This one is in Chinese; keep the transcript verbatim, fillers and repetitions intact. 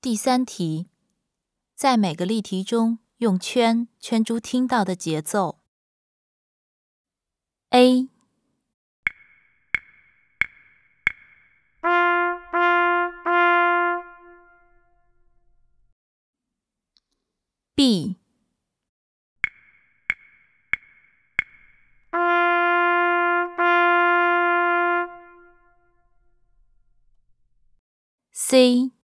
第三题，在每个例题中用圈圈出听到的节奏。A B C